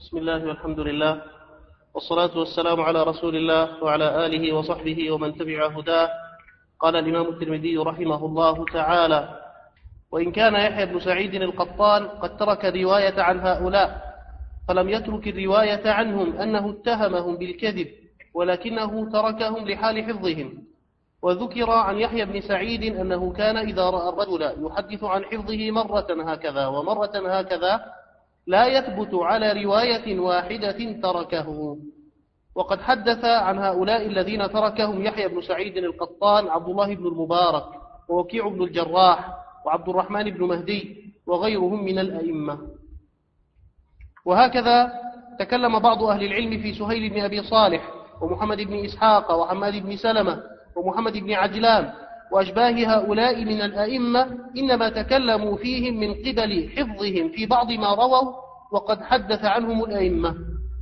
بسم الله والحمد لله والصلاة والسلام على رسول الله وعلى آله وصحبه ومن تبع هداه. قال الإمام الترمذي رحمه الله تعالى: وإن كان يحيى بن سعيد القطان قد ترك الرواية عن هؤلاء، فلم يترك الرواية عنهم أنه اتهمهم بالكذب، ولكنه تركهم لحال حفظهم. وذكر عن يحيى بن سعيد أنه كان إذا رأى الرجل يحدث عن حفظه مرة هكذا ومرة هكذا لا يثبت على رواية واحدة تركه. وقد حدث عن هؤلاء الذين تركهم يحيى بن سعيد القطان عبد الله بن المبارك ووكيع بن الجراح وعبد الرحمن بن مهدي وغيرهم من الأئمة. وهكذا تكلم بعض أهل العلم في سهيل بن أبي صالح ومحمد بن إسحاق وحماد بن سلمة ومحمد بن عجلان وأشباه هؤلاء من الأئمة، إنما تكلموا فيهم من قبل حفظهم في بعض ما رووا، وقد حدث عنهم الأئمة.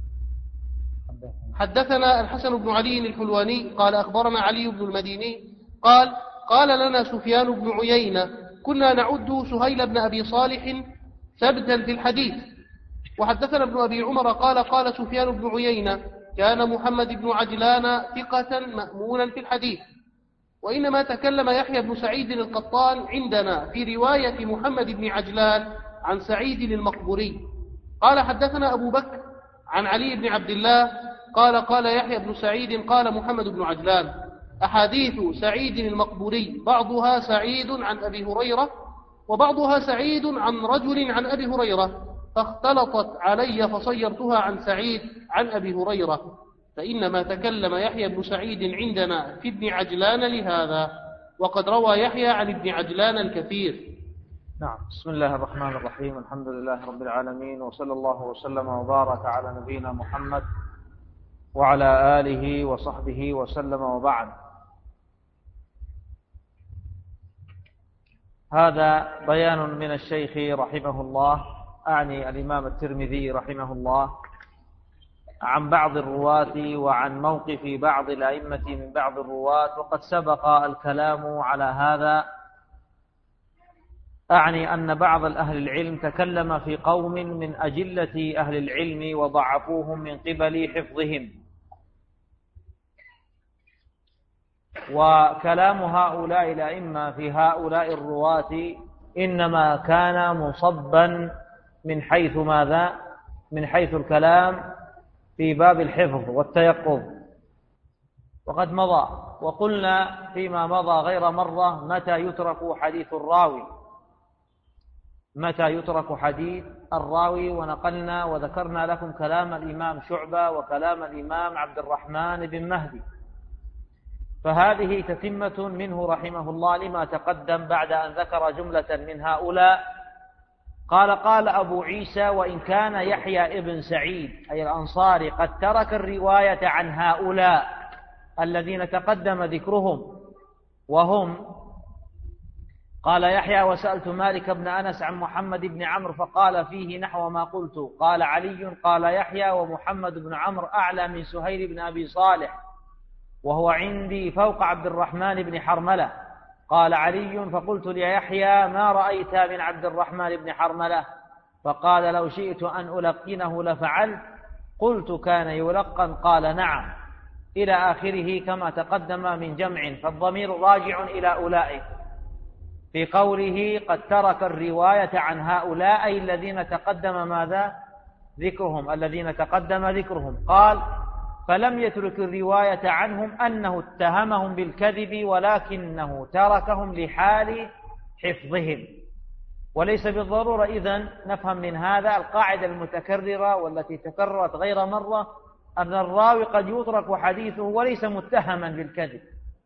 حدثنا الحسن بن علي الحلواني قال أخبرنا علي بن المديني قال لنا سفيان بن عيينة: كنا نعد سهيل بن أبي صالح ثبتا في الحديث. وحدثنا ابن أبي عمر قال سفيان بن عيينة: كان محمد بن عجلان ثقة مأمونا في الحديث. وإنما تكلم يحيى بن سعيد القطان عندنا في رواية محمد بن عجلان عن سعيد المقبوري. قال حدثنا أبو بكر عن علي بن عبد الله قال يحيى بن سعيد قال محمد بن عجلان: أحاديث سعيد المقبوري بعضها سعيد عن أبي هريرة وبعضها سعيد عن رجل عن أبي هريرة، فاختلطت علي فصيرتها عن سعيد عن أبي هريرة. فإنما تكلم يحيى بن سعيد عندنا في ابن عجلان لهذا، وقد روى يحيى عن ابن عجلان الكثير. نعم. بسم الله الرحمن الرحيم. الحمد لله رب العالمين، وصلى الله وسلم وبارك على نبينا محمد وعلى آله وصحبه وسلم، وبعد. هذا بيان من الشيخ رحمه الله، أعني الإمام الترمذي رحمه الله، عن بعض الرواة وعن موقف بعض الأئمة من بعض الرواة، وقد سبق الكلام على هذا. أعني أن بعض أهل العلم تكلم في قوم من أجلة أهل العلم وضعفوهم من قبل حفظهم، وكلام هؤلاء الأئمة في هؤلاء الرواة إنما كان مصبا من حيث ماذا؟ من حيث الكلام في باب الحفظ والتيقظ. وقد مضى وقلنا فيما مضى غير مرة متى يترك حديث الراوي، متى يترك حديث الراوي، ونقلنا وذكرنا لكم كلام الإمام شعبة وكلام الإمام عبد الرحمن بن مهدي، فهذه تتمة منه رحمه الله لما تقدم بعد أن ذكر جملة من هؤلاء. قال أبو عيسى: وإن كان يحيى ابن سعيد أي الأنصاري قد ترك الرواية عن هؤلاء الذين تقدم ذكرهم، وهم قال يحيى: وسألت مالك بن أنس عن محمد بن عمرو فقال فيه نحو ما قلت. قال علي: قال يحيى: ومحمد بن عمرو أعلى من سهيل بن أبي صالح، وهو عندي فوق عبد الرحمن بن حرملة. قال علي: فقلت ليحيى: ما رأيت من عبد الرحمن بن حرملة؟ فقال: لو شئت أن ألقنه لفعلت. قلت: كان يلقن؟ قال: نعم، إلى آخره كما تقدم من جمع، فالضمير راجع إلى أولئك في قوله قد ترك الرواية عن هؤلاء أي الذين تقدم ماذا؟ ذكرهم، الذين تقدم ذكرهم. قال: فلم يترك الرواية عنهم أنه اتهمهم بالكذب، ولكنه تركهم لحال حفظهم. وليس بالضرورة إذن نفهم من هذا القاعدة المتكررة والتي تكررت غير مرة، أن الراوي قد يترك حديثه وليس متهما بالكذب،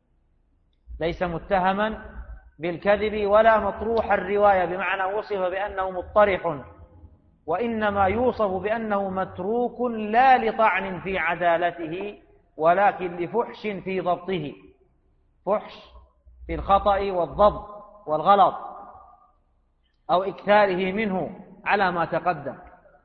ليس متهما بالكذب ولا مطروح الرواية بمعنى وصف بأنه مطرح، وإنما يوصف بأنه متروك لا لطعن في عدالته ولكن لفحش في ضبطه، فحش في الخطأ والضبط والغلط أو إكثاره منه على ما تقدم.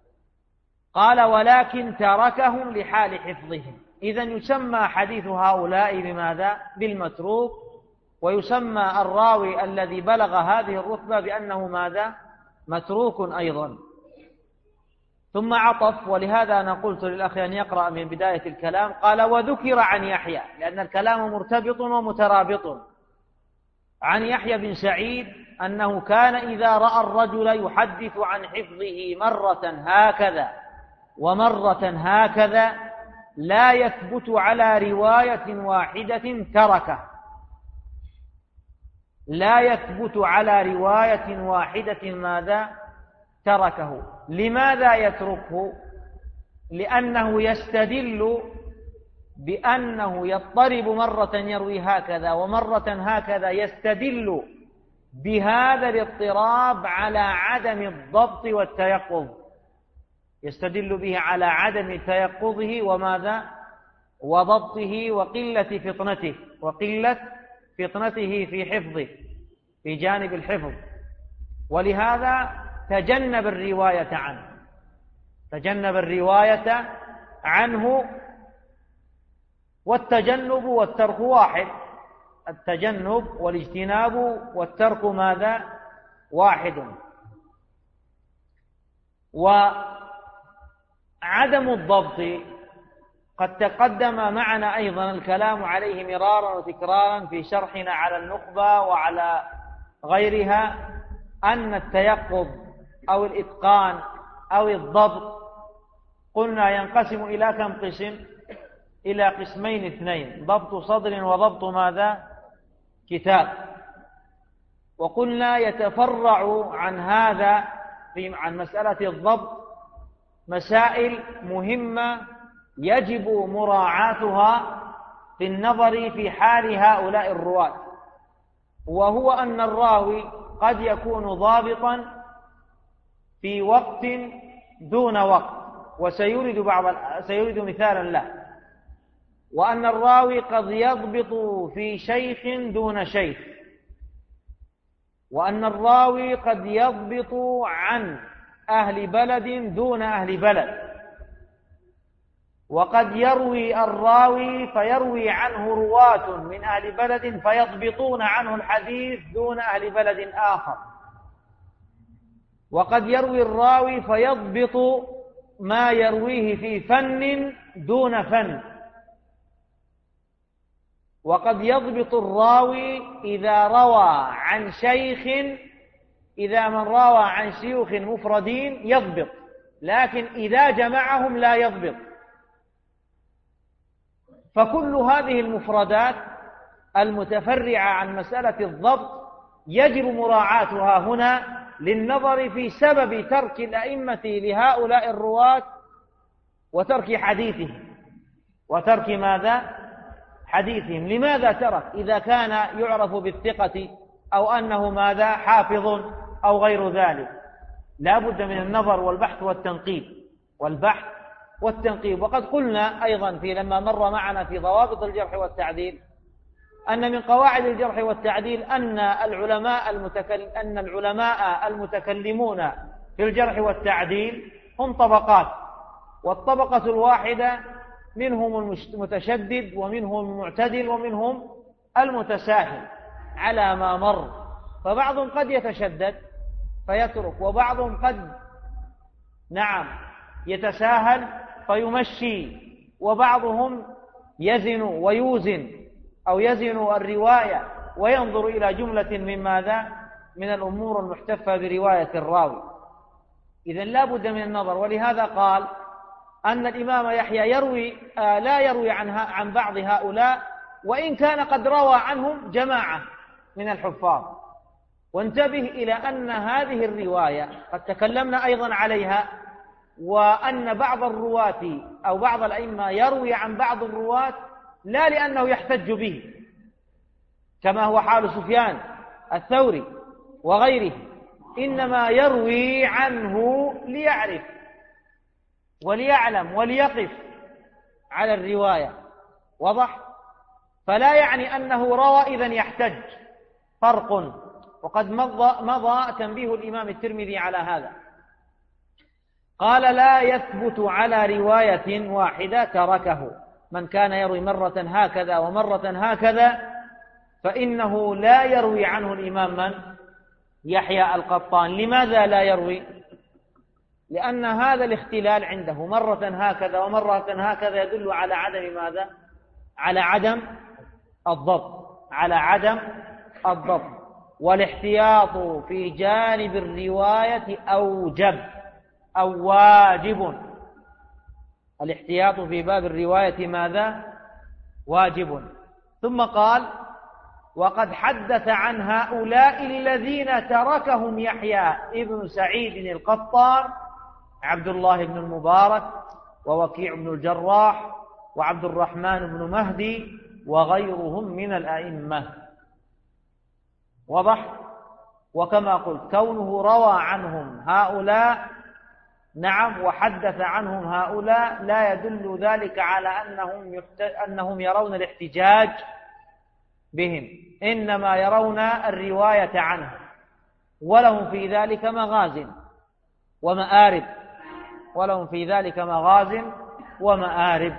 قال: ولكن تركهم لحال حفظهم. إذن يسمى حديث هؤلاء بماذا؟ بالمتروك، ويسمى الراوي الذي بلغ هذه الرتبة بأنه ماذا؟ متروك أيضا. ثم عطف، ولهذا أنا قلت للأخ أن يقرأ من بداية الكلام، قال وذكر عن يحيى، لأن الكلام مرتبط ومترابط. عن يحيى بن سعيد أنه كان إذا رأى الرجل يحدث عن حفظه مرة هكذا ومرة هكذا لا يثبت على رواية واحدة تركه. لا يثبت على رواية واحدة ماذا؟ تركه. لماذا يتركه؟ لأنه يستدل بأنه يضطرب مرة يروي هكذا ومرة هكذا، يستدل بهذا الاضطراب على عدم الضبط والتيقظ، يستدل به على عدم تيقظه وماذا؟ وضبطه وقلة فطنته في حفظه، في جانب الحفظ. ولهذا تجنب الرواية عنه. والتجنب والترك واحد، التجنب والاجتناب والترك ماذا؟ واحد. وعدم الضبط قد تقدم معنا أيضا الكلام عليه مرارا وتكرارا في شرحنا على النخبة وعلى غيرها، أن التيقظ أو الإتقان أو الضبط قلنا ينقسم إلى كم قسم؟ إلى قسمين اثنين، ضبط صدر وضبط ماذا؟ كتاب. وقلنا يتفرع عن هذا عن مسألة الضبط مسائل مهمة يجب مراعاتها في النظر في حال هؤلاء الرواة، وهو أن الراوي قد يكون ضابطا في وقت دون وقت، سيورد مثالا له. وأن الراوي قد يضبط في شيخ دون شيخ، وأن الراوي قد يضبط عن أهل بلد دون أهل بلد، وقد يروي الراوي فيروي عنه رواة من أهل بلد فيضبطون عنه الحديث دون أهل بلد آخر، وقد يروي الراوي فيضبط ما يرويه في فن دون فن، وقد يضبط الراوي إذا روى عن شيخ، إذا من روى عن شيوخ مفردين يضبط، لكن إذا جمعهم لا يضبط. فكل هذه المفردات المتفرعة عن مسألة الضبط يجب مراعاتها هنا للنظر في سبب ترك الأئمة لهؤلاء الرواة وترك حديثهم، وترك ماذا؟ حديثهم. لماذا ترك؟ إذا كان يعرف بالثقة أو أنه ماذا؟ حافظ أو غير ذلك. لا بد من النظر والبحث والتنقيب. وقد قلنا أيضا لما مر معنا في ضوابط الجرح والتعديل أن من قواعد الجرح والتعديل أن العلماء المتكلمون في الجرح والتعديل هم طبقات، والطبقة الواحدة منهم المتشدد ومنهم المعتدل ومنهم المتساهل على ما مر. فبعضهم قد يتشدد فيترك، وبعضهم قد يتساهل فيمشي، وبعضهم يزن ويوزن أو يزن الرواية وينظر إلى جملة من ماذا؟ من الأمور المحتفة برواية الراوي. إذن لا بد من النظر. ولهذا قال أن الإمام يحيى لا يروي عن بعض هؤلاء، وإن كان قد روى عنهم جماعة من الحفاظ. وانتبه إلى أن هذه الرواية قد تكلمنا أيضا عليها، وأن بعض الرواة أو بعض الأئمة يروي عن بعض الرواة لا لأنه يحتج به، كما هو حال سفيان الثوري وغيره، إنما يروي عنه ليعرف وليعلم وليقف على الرواية. وضح؟ فلا يعني أنه روى إذن يحتج، فرق. وقد مضى تنبيه الإمام الترمذي على هذا. قال لا يثبت على رواية واحدة تركه. من كان يروي مرة هكذا ومرة هكذا فإنه لا يروي عنه الإمام يحيى القطان. لماذا لا يروي؟ لأن هذا الاختلال عنده مرة هكذا ومرة هكذا يدل على عدم ماذا؟ على عدم الضبط، على عدم الضبط. والاحتياط في جانب الرواية أوجب أو واجب. الاحتياط في باب الرواية ماذا؟ واجب. ثم قال: وقد حدث عن هؤلاء الذين تركهم يحيى ابن سعيد القطان عبد الله بن المبارك ووكيع بن الجراح وعبد الرحمن بن مهدي وغيرهم من الأئمة. واضح؟ وكما قلت كونه روى عنهم هؤلاء نعم وحدث عنهم هؤلاء لا يدل ذلك على أنهم يرون الاحتجاج بهم، إنما يرون الرواية عنهم، ولهم في ذلك مغاز ومآرب، ولهم في ذلك مغاز ومآرب.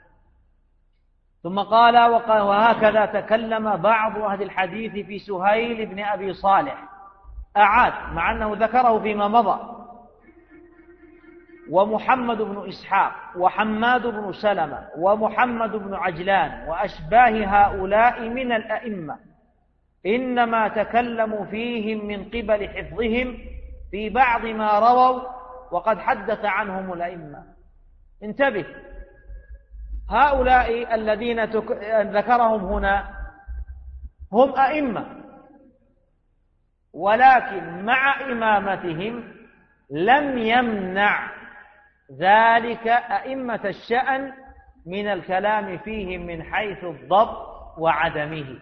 ثم قال: وهكذا تكلم بعض أهل الحديث في سهيل بن أبي صالح. أعاد مع أنه ذكره فيما مضى. ومحمد بن إسحاق وحماد بن سلمة ومحمد بن عجلان وأشباه هؤلاء من الأئمة إنما تكلموا فيهم من قبل حفظهم في بعض ما رووا وقد حدث عنهم الأئمة. انتبه، هؤلاء الذين ذكرهم هنا هم أئمة، ولكن مع إمامتهم لم يمنع ذلك أئمة الشأن من الكلام فيهم من حيث الضبط وعدمه،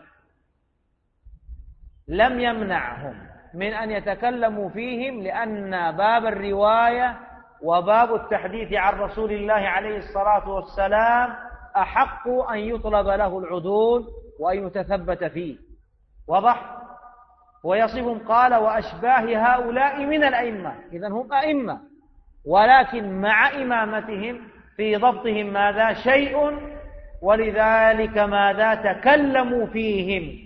لم يمنعهم من أن يتكلموا فيهم، لأن باب الرواية وباب التحديث عن رسول الله عليه الصلاة والسلام أحق أن يطلب له العدول وأن يتثبت فيه. واضح؟ ويصفهم قال: وأشباه هؤلاء من الأئمة. إذن هم أئمة، ولكن مع إمامتهم في ضبطهم ماذا؟ شيء، ولذلك ماذا؟ تكلموا فيهم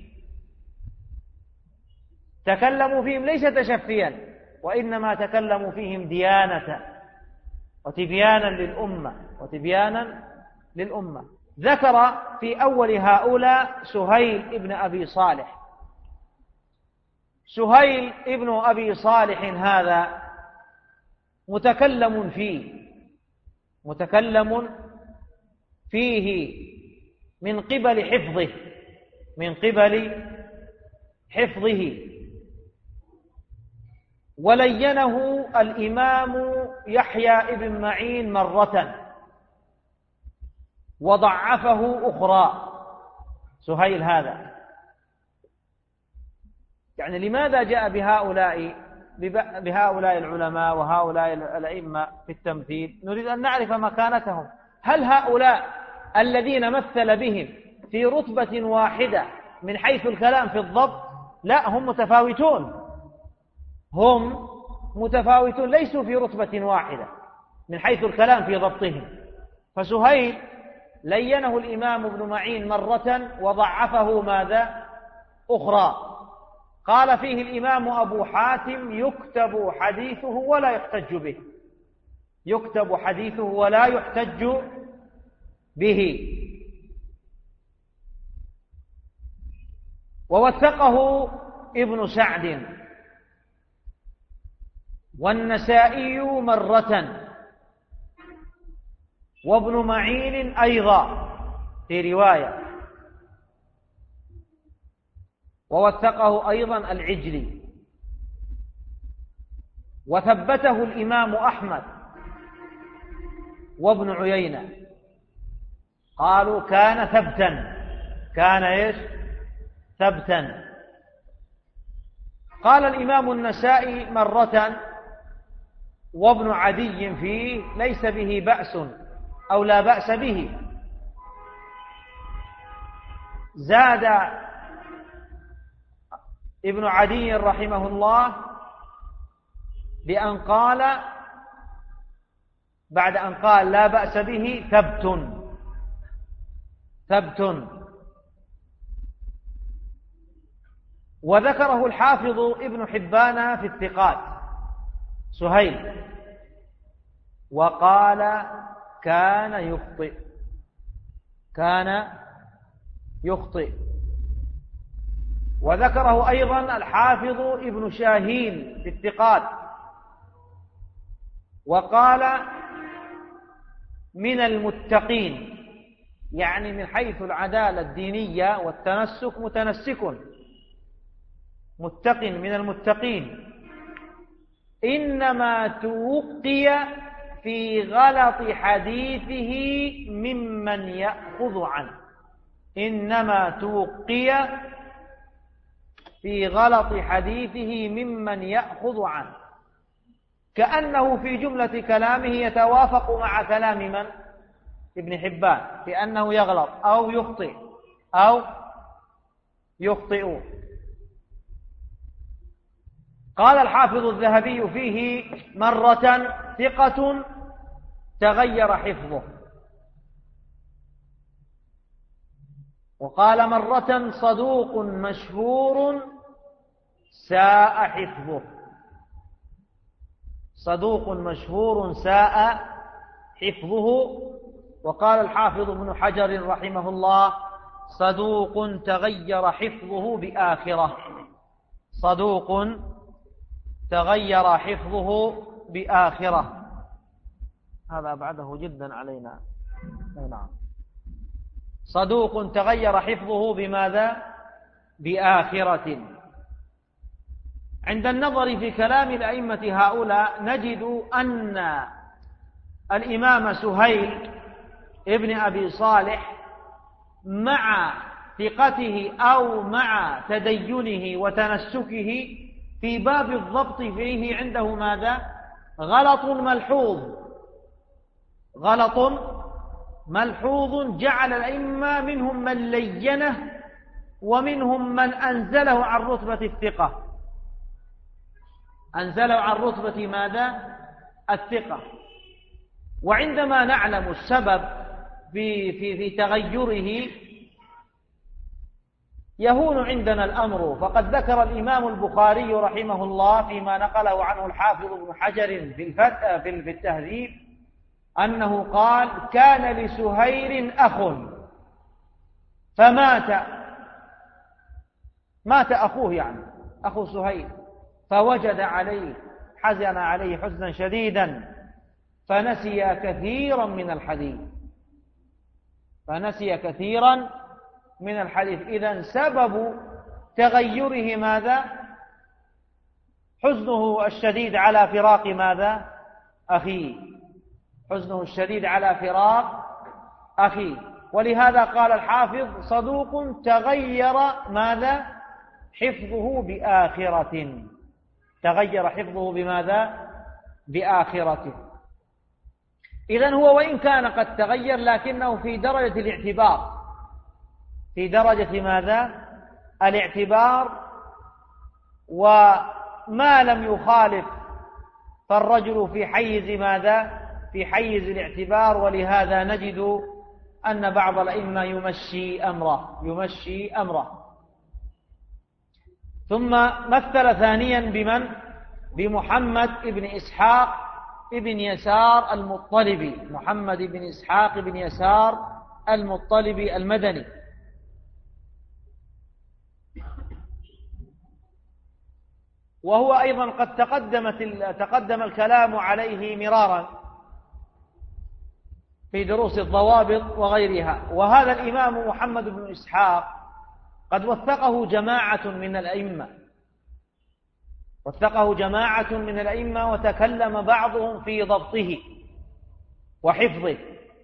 ليس تشفيا، وإنما تكلموا فيهم ديانة وتبيانا للأمة. ذكر في أول هؤلاء سهيل ابن أبي صالح. سهيل ابن أبي صالح هذا متكلم فيه من قبل حفظه ولينه الإمام يحيى ابن معين مرة وضعفه أخرى. سهيل هذا يعني لماذا جاء بهؤلاء العلماء وهؤلاء الأئمة في التمثيل؟ نريد أن نعرف مكانتهم. هل هؤلاء الذين مثل بهم في رتبة واحدة من حيث الكلام في الضبط؟ لا، هم متفاوتون، ليسوا في رتبة واحدة من حيث الكلام في ضبطهم. فسهيل لينه الإمام ابن معين مرة وضعفه ماذا؟ أخرى. قال فيه الإمام أبو حاتم: يكتب حديثه ولا يحتج به. ووثقه ابن سعد والنسائي مرة، وابن معين أيضا في رواية، ووثقه أيضا العجلي، وثبته الإمام أحمد وابن عيينة. قالوا كان ثبتا. قال الإمام النسائي مرة وابن عدي فيه: ليس به بأس أو لا بأس به. زاد ابن عدي رحمه الله بأن قال بعد أن قال لا بأس به: ثبت. وذكره الحافظ ابن حبان في الثقات سهيل، وقال كان يخطئ. وذكره أيضا الحافظ ابن شاهين في الثقات، وقال من المتقين، يعني من حيث العدالة الدينية والتنسك متق من المتقين، إنما توقي في غلط حديثه ممن يأخذ عنه، إنما توقي في غلط حديثه ممن يأخذ عنه، كأنه في جملة كلامه يتوافق مع كلام من؟ ابن حبان، في أنه يغلط أو يخطئ. قال الحافظ الذهبي فيه مرة ثقة تغير حفظه، وقال مرة صدوق مشهور ساء حفظه، صدوق مشهور ساء حفظه. وقال الحافظ ابن حجر رحمه الله صدوق تغير حفظه بآخرة، صدوق تغير حفظه بآخرة. هذا أبعده جدا علينا. نعم، صدوق تغير حفظه بماذا؟ بآخرة. عند النظر في كلام الأئمة هؤلاء نجد أن الإمام سهيل ابن أبي صالح مع ثقته أو مع تدينه وتنسكه في باب الضبط فيه عنده ماذا؟ غلط ملحوظ جعل الأئمة منهم من لينه ومنهم من أنزله عن رتبة الثقة، أنزله عن رتبة ماذا؟ الثقة. وعندما نعلم السبب في تغيره يهون عندنا الأمر، فقد ذكر الإمام البخاري رحمه الله فيما نقله عنه الحافظ ابن حجر في التهذيب أنه قال كان لسهيل أخ فمات، مات أخوه يعني أخو سهيل، فوجد عليه، حزن عليه حزنا شديدا، فنسي كثيرا من الحديث. إذن سبب تغيره ماذا؟ حزنه الشديد على فراق ماذا؟ أخيه، حزنه الشديد على فراق أخيه. ولهذا قال الحافظ صدوق تغير ماذا؟ حفظه بآخرة، تغير حفظه بماذا؟ بآخرة. إذن هو وإن كان قد تغير لكنه في درجة الاعتبار، في درجة ماذا؟ الاعتبار، وما لم يخالف فالرجل في حيز ماذا؟ في حيز الاعتبار. ولهذا نجد أن بعض الأئمة يمشي أمره. ثم مثل ثانيا بمن؟ بمحمد بن إسحاق بن يسار المطلبي، محمد بن إسحاق بن يسار المطلبي المدني. وهو أيضا قد تقدم الكلام عليه مرارا في دروس الضوابط وغيرها. وهذا الإمام محمد بن إسحاق قد وثقه جماعة من الأئمة، وتكلم بعضهم في ضبطه وحفظه.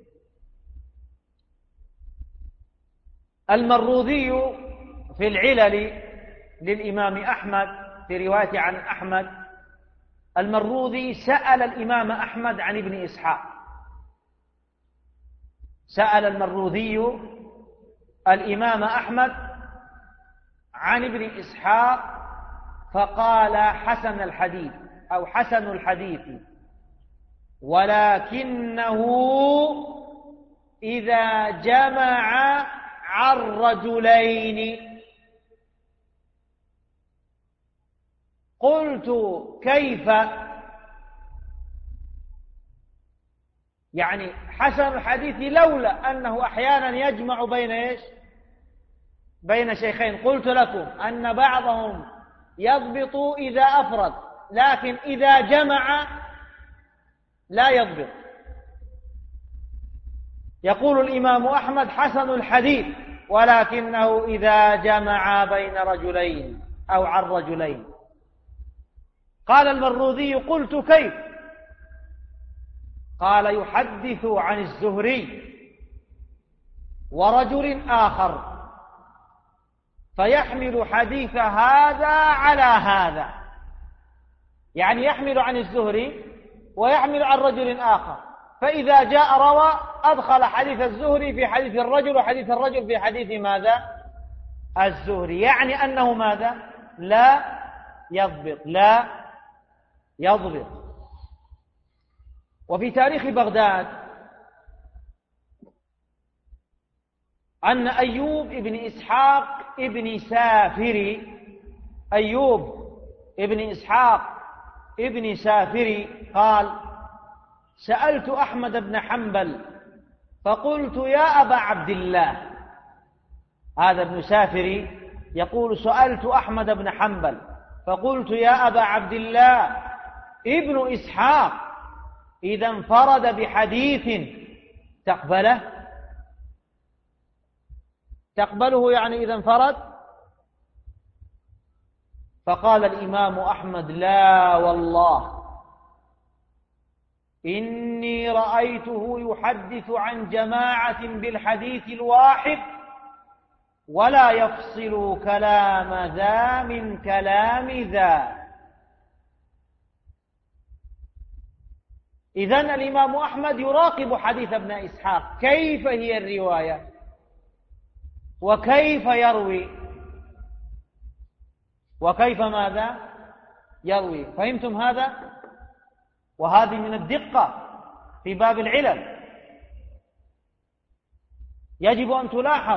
المروذي في العلل للإمام أحمد في رواية عن أحمد، المروذي سأل الإمام أحمد عن ابن إسحاق، سأل المروذي الإمام أحمد عن ابن إسحاق فقال حسن الحديث أو حسن الحديث، ولكنه إذا جمع عن رجلين. قلت كيف؟ يعني حسن الحديث لولا أنه أحيانا يجمع بين إيش؟ بين شيخين. قلت لكم أن بعضهم يضبط إذا أفرد، لكن إذا جمع لا يضبط. يقول الإمام أحمد حسن الحديث، ولكنه إذا جمع بين رجلين أو عن رجلين. قال المروذي: قلت كيف؟ قال: يحدث عن الزهري ورجل آخر فيحمل حديث هذا على هذا، يعني يحمل عن الزهري ويحمل عن رجل آخر، فإذا جاء روى أدخل حديث الزهري في حديث الرجل وحديث الرجل في حديث ماذا؟ الزهري، يعني أنه ماذا؟ لا يضبط، لا يضبط. وفي تاريخ بغداد أن أيوب ابن إسحاق ابن سافري، أيوب ابن إسحاق ابن سافري قال: سألت أحمد بن حنبل فقلت: يا أبا عبد الله. هذا ابن سافري يقول: سألت أحمد بن حنبل فقلت: يا أبا عبد الله، ابن إسحاق إذا انفرد بحديث تقبله يعني إذا انفرد؟ فقال الإمام أحمد: لا والله، إني رأيته يحدث عن جماعة بالحديث الواحد ولا يفصل كلام ذا من كلام ذا. إذن الإمام أحمد يراقب حديث ابن إسحاق، كيف هي الرواية وكيف يروي وكيف ماذا يروي. فهمتم هذا؟ وهذه من الدقة في باب العلل، يجب أن تلاحظ.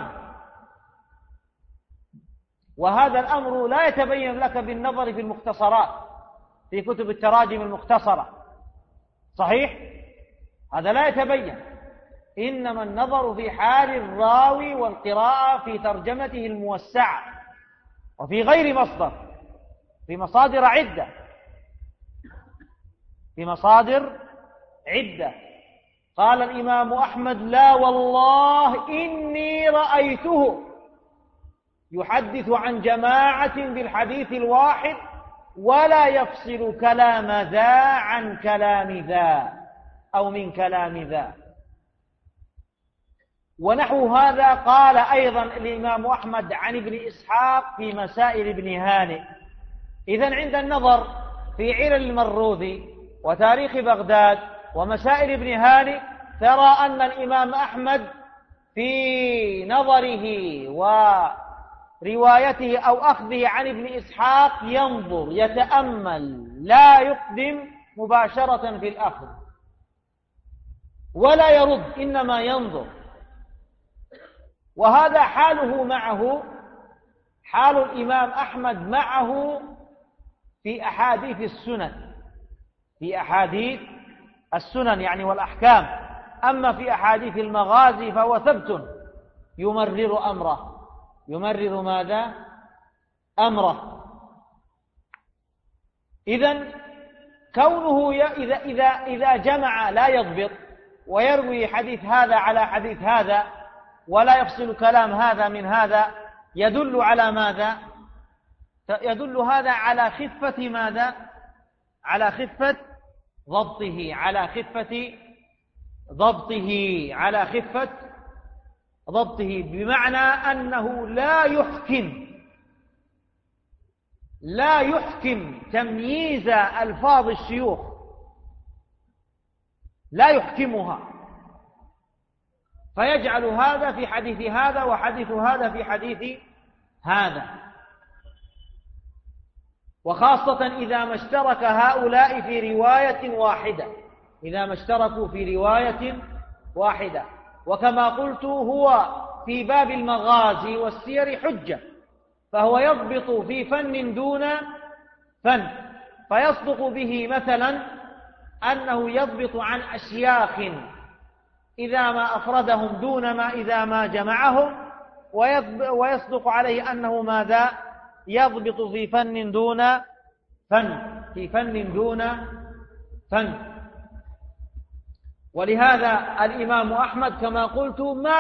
وهذا الأمر لا يتبين لك بالنظر في المختصرات في كتب التراجم المختصرة، صحيح؟ هذا لا يتبين، إنما النظر في حال الراوي والقراءة في ترجمته الموسعة وفي غير مصدر، في مصادر عدة، في مصادر عدة. قال الإمام أحمد: لا والله إني رأيته يحدث عن جماعة بالحديث الواحد ولا يفصل كلام ذا عن كلام ذا أو من كلام ذا. ونحو هذا قال أيضا الإمام أحمد عن ابن إسحاق في مسائل ابن هانئ. إذن عند النظر في علل المروذي وتاريخ بغداد ومسائل ابن هانئ ترى أن الإمام أحمد في نظره وروايته أو أخذه عن ابن إسحاق ينظر يتأمل، لا يقدم مباشرة في الأخذ ولا يرد، إنما ينظر. وهذا حاله معه، حال الإمام أحمد معه في أحاديث السنن، في أحاديث السنن يعني والأحكام. أما في أحاديث المغازي فهو ثبت يمرر أمره، يمرر ماذا؟ أمره. إذن كونه إذا جمع لا يضبط ويروي حديث هذا على حديث هذا ولا يفصل كلام هذا من هذا، يدل على ماذا؟ يدل هذا على خفة ماذا؟ على خفة ضبطه، على خفة ضبطه، على خفة ضبطه، بمعنى أنه لا يحكم تمييز ألفاظ الشيوخ، لا يحكمها، فيجعل هذا في حديث هذا وحديث هذا في حديث هذا. وخاصة إذا ما اشترك هؤلاء في رواية واحدة، إذا ما اشتركوا في رواية واحدة. وكما قلت هو في باب المغازي والسير حجة، فهو يضبط في فن دون فن، فيصدق به مثلا أنه يضبط عن أشياخ إذا ما أفردهم دون ما إذا ما جمعهم، ويصدق عليه أنه ماذا؟ يضبط في فن دون فن، في فن دون فن. ولهذا الإمام أحمد كما قلت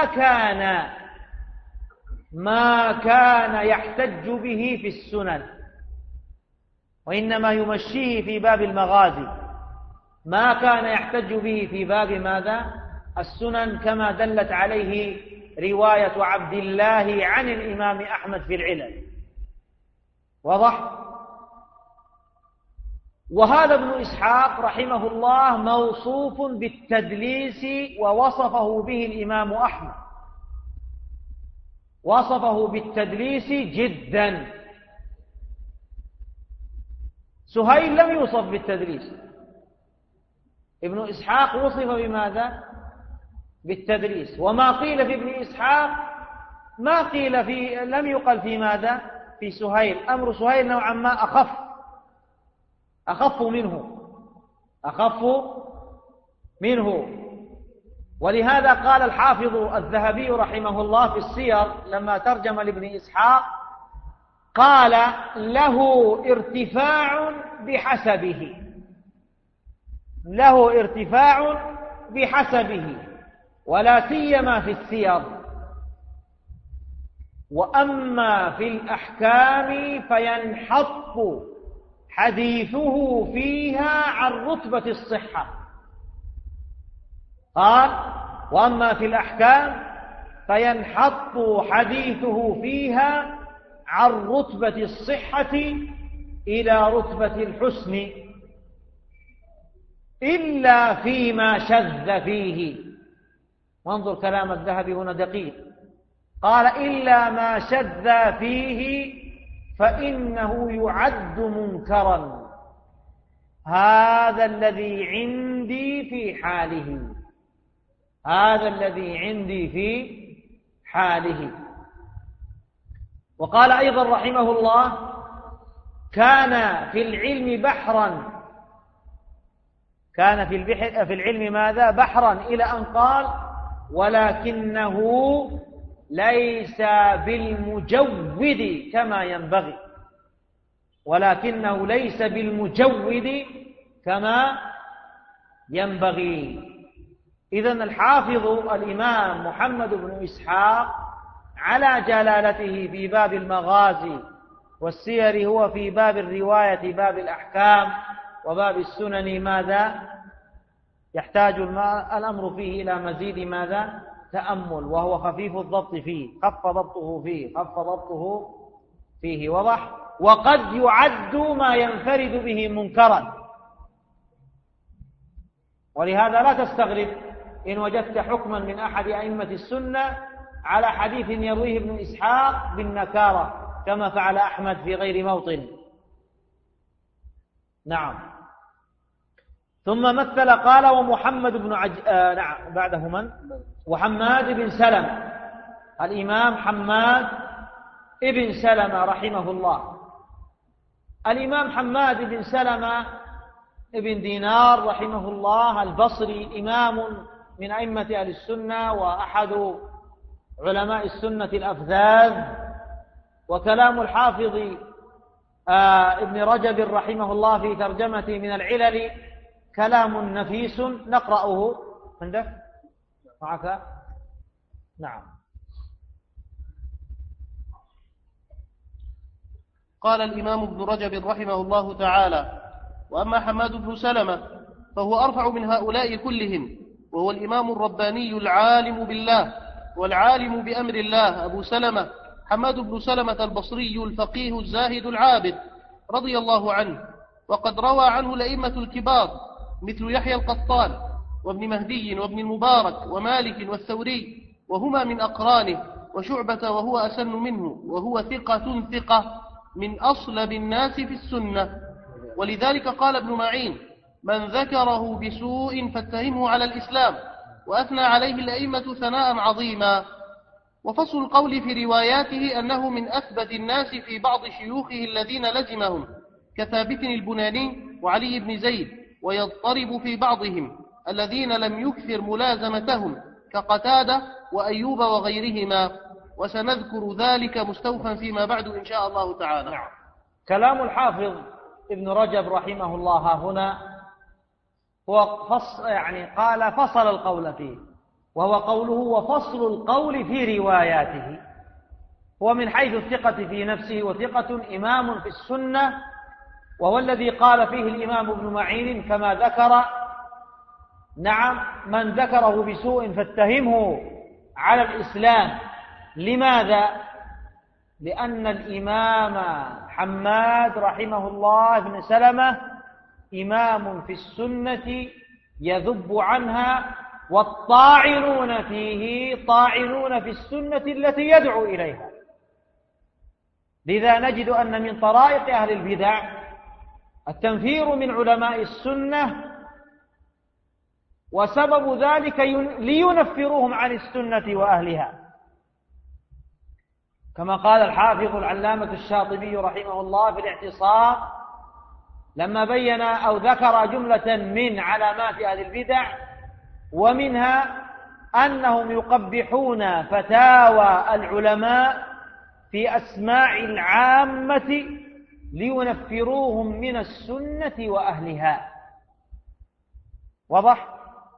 ما كان يحتج به في السنن، وإنما يمشيه في باب المغازي، ما كان يحتج به في باب ماذا؟ السنن، كما دلت عليه رواية عبد الله عن الإمام أحمد في العلل. واضح؟ وهذا ابن إسحاق رحمه الله موصوف بالتدليس، ووصفه به الإمام أحمد، وصفه بالتدليس جدا. سهيل لم يوصف بالتدليس، ابن إسحاق وصف بماذا؟ بالتدليس. وما قيل في ابن إسحاق ما قيل في، لم يقل في ماذا؟ في سهيل. أمر سهيل نوعا ما أخف منه. ولهذا قال الحافظ الذهبي رحمه الله في السير لما ترجم لابن إسحاق، قال له ارتفاع بحسبه، ولا سيما في السير. وأما في الأحكام فينحط حديثه فيها عن رتبة الصحة. قال: وأما في الأحكام فينحط حديثه فيها عن رتبة الصحة إلى رتبة الحسن، إلا فيما شذ فيه. وانظر كلام الذهبي هنا دقيق، قال: إلا ما شذ فيه فإنه يعد منكرا. هذا الذي عندي في حاله. وقال أيضا رحمه الله: كان في العلم ماذا؟ بحرا، إلى أن قال: ولكنه ليس بالمجود كما ينبغي. إذن الحافظ الإمام محمد بن إسحاق على جلالته في باب المغازي والسير هو في باب الرواية، باب الأحكام وباب السنن، ماذا؟ يحتاج الأمر فيه إلى مزيد ماذا؟ تأمل. وهو خفيف الضبط فيه، خف ضبطه فيه. وضح؟ وقد يعد ما ينفرد به منكرا. ولهذا لا تستغرب إن وجدت حكما من أحد أئمة السنة على حديث يرويه ابن إسحاق بالنكارة، كما فعل أحمد في غير موطن. نعم. ثم مثل قال: ومحمد بن بعده من؟ وحماد بن سلمة، الإمام حماد بن سلمة رحمه الله. الإمام حماد بن سلمة ابن دينار رحمه الله البصري، إمام من أئمة أهل السنة وأحد علماء السنة الأفذاذ. وكلام الحافظ ابن رجب رحمه الله في ترجمته من العلل كلام نفيس، نقرأه. عندك معك؟ نعم. قال الإمام ابن رجب رحمه الله تعالى: وأما حماد بن سلمة فهو أرفع من هؤلاء كلهم، وهو الإمام الرباني العالم بالله والعالم بأمر الله، أبو سلمة حماد بن سلمة البصري الفقيه الزاهد العابد رضي الله عنه. وقد روى عنه الأئمة الكبار مثل يحيى القطان وابن مهدي وابن المبارك ومالك والثوري، وهما من أقرانه، وشعبة وهو أسن منه، وهو ثقة من أصلب الناس في السنة. ولذلك قال ابن معين: من ذكره بسوء فاتهمه على الإسلام، وأثنى عليه الأئمة ثناء عظيما. وفصل القول في رواياته أنه من أثبت الناس في بعض شيوخه الذين لزمهم، كثابت البناني وعلي بن زيد، ويضطرب في بعضهم، الذين لم يكثر ملازمتهم كقتادة وأيوب وغيرهما، وسنذكر ذلك مستوفا فيما بعد إن شاء الله تعالى. نعم. كلام الحافظ ابن رجب رحمه الله هنا هو قال فصل القول فيه، وهو قوله وفصل القول في رواياته. هو من حيث الثقة في نفسه وثقة إمام في السنة، وهو الذي قال فيه الإمام ابن معين كما ذكر: نعم، من ذكره بسوء فاتهمه على الإسلام. لماذا؟ لأن الإمام حماد رحمه الله بن سلمة إمام في السنة يذب عنها، والطاعنون فيه طاعنون في السنة التي يدعو إليها. لذا نجد أن من طرائق أهل البدع التنفير من علماء السنة، وسبب ذلك لينفروهم عن السنة وأهلها، كما قال الحافظ العلامة الشاطبي رحمه الله في الاعتصام لما بين أو ذكر جملة من علامات أهل البدع، ومنها أنهم يقبحون فتاوى العلماء في أسماع العامة لينفروهم من السنة وأهلها. وضح.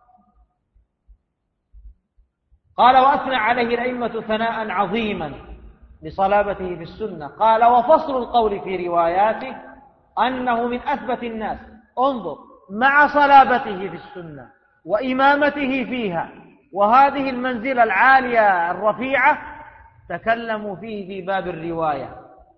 قال: وأثنى عليه الأئمة ثناء عظيما لصلابته في السنة. قال: وفصل القول في رواياته أنه من أثبت الناس. انظر، مع صلابته في السنة وإمامته فيها وهذه المنزلة العالية الرفيعة، تكلموا فيه في باب الرواية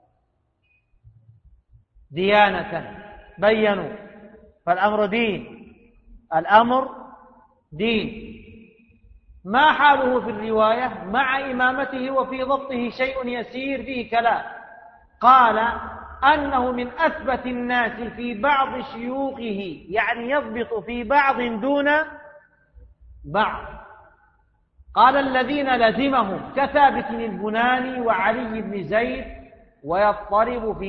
ديانة، بينوا. فالأمر دين، الأمر دين. ما حاله في الرواية مع إمامته وفي ضبطه شيء يسير فيه كلام. قال أنه من أثبت الناس في بعض شيوخه، يعني يضبط في بعض دون بعض. قال: الذين لزمهم كثابت البناني وعلي بن زيد، ويضطرب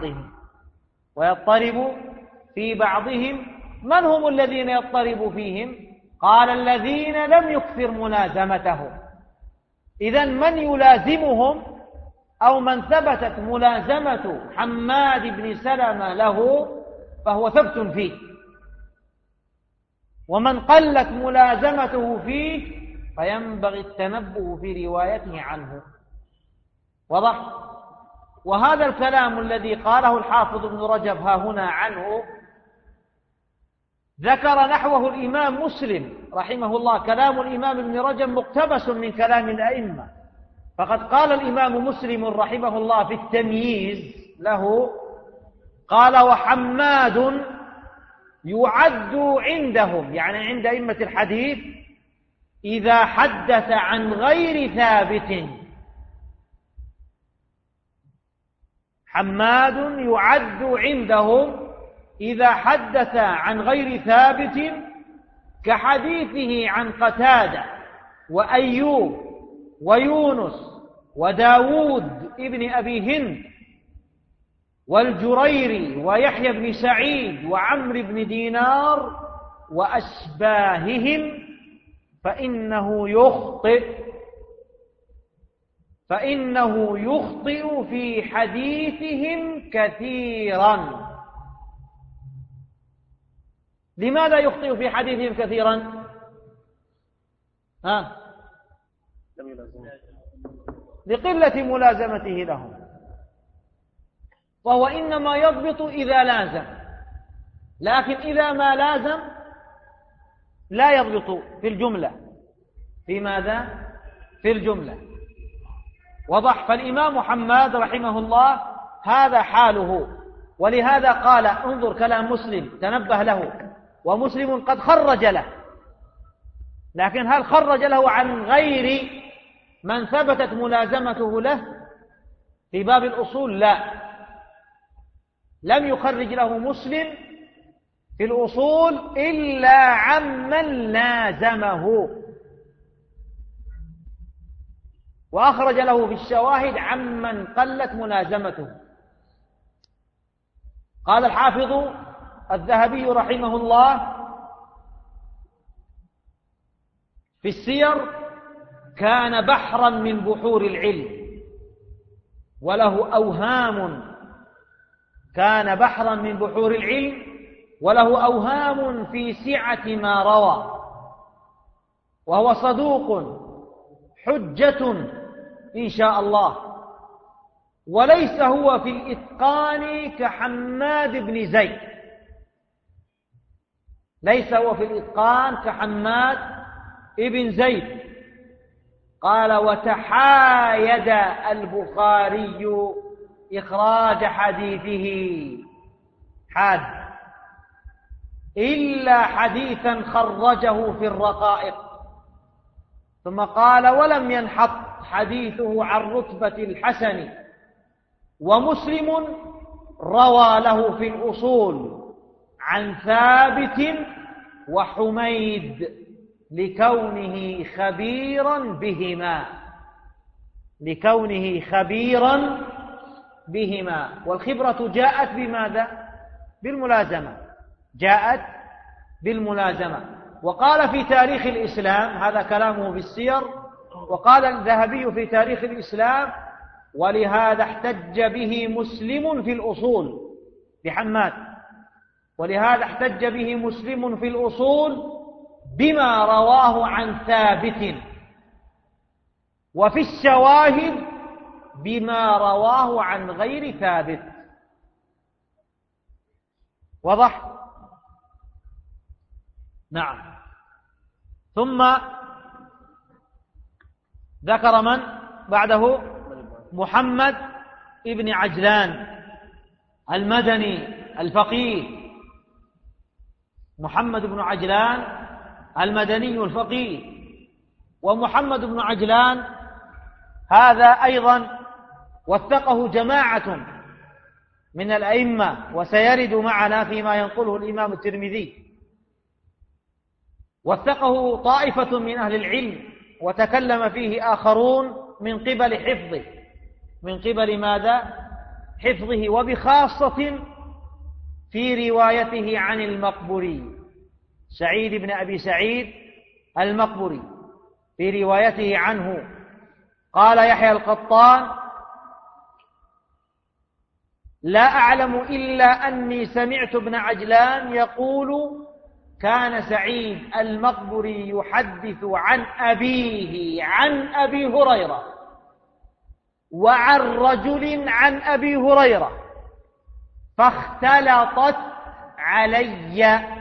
في بعضهم. من هم الذين يضطرب فيهم؟ قال: الذين لم يكثر ملازمتهم. إذن من يلازمهم أو من ثبتت ملازمة حماد بن سلمة له فهو ثبت فيه، ومن قلت ملازمته فيه فينبغي التنبه في روايته عنه. وضح. وهذا الكلام الذي قاله الحافظ ابن رجب ها هنا عنه ذكر نحوه الإمام مسلم رحمه الله. كلام الإمام ابن رجب مقتبس من كلام الأئمة، فقد قال الإمام مسلم رحمه الله في التمييز له، قال: وحماد يعد عندهم، يعني عند أئمة الحديث، إذا حدث عن غير ثابت. حماد يعد عندهم إذا حدث عن غير ثابت، كحديثه عن قتادة وأيوب ويونس وداود ابن أبي هند والجريري ويحيى بن سعيد وعمرو بن دينار وأشباههم، فإنه يخطئ في حديثهم كثيرا. لماذا يخطئ في حديثهم كثيرا؟ لقلة ملازمته لهم، وهو إنما يضبط إذا لازم، لكن إذا ما لازم لا يضبط في الجملة. في ماذا؟ في الجملة. وضح. فالإمام حماد رحمه الله هذا حاله، ولهذا قال: انظر كلام مسلم، تنبه له، ومسلم قد خرج له، لكن هل خرج له عن غير من ثبتت ملازمته له في باب الأصول؟ لا، لم يخرج له مسلم في الأصول إلا عمن لازمه، وأخرج له في الشواهد عمن قلت ملازمته. قال الحافظ الذهبي رحمه الله: في السير كان بحرا من بحور العلم، وله أوهام، كان بحرا من بحور العلم وله أوهام في سعة ما روى، وهو صدوق حجة إن شاء الله، وليس هو في الإتقان كحماد بن زيد، ليس هو في الإتقان كحماد بن زيد. قال: وتحايد البخاري إخراج حديثه حاد إلا حديثا خرجه في الرقائق. ثم قال: ولم ينحط حديثه عن رتبة الحسن، ومسلم روى له في الأصول عن ثابت وحميد لكونه خبيرا بهما، لكونه خبيرا بهما. والخبرة جاءت بماذا؟ بالملازمة، جاءت بالملازمة. وقال في تاريخ الإسلام، هذا كلامه في السير، وقال الذهبي في تاريخ الإسلام: ولهذا احتج به مسلم في الأصول بحماد، ولهذا احتج به مسلم في الأصول بما رواه عن ثابت، وفي الشواهد بما رواه عن غير ثابت. وضح؟ نعم. ثم ذكر من بعده؟ محمد ابن عجلان المدني الفقيه، محمد بن عجلان المدني الفقيه. ومحمد بن عجلان هذا أيضا وثقه جماعة من الأئمة، وسيرد معنا فيما ينقله الإمام الترمذي. وثقه طائفة من أهل العلم، وتكلم فيه آخرون من قبل حفظه، من قبل ماذا؟ حفظه، وبخاصة في روايته عن المقبري سعيد بن أبي سعيد المقبري. في روايته عنه قال يحيى القطان: لا أعلم إلا أني سمعت ابن عجلان يقول: كان سعيد المقبري يحدث عن أبيه عن أبي هريرة وعن رجل عن أبي هريرة، فاختلطت علي،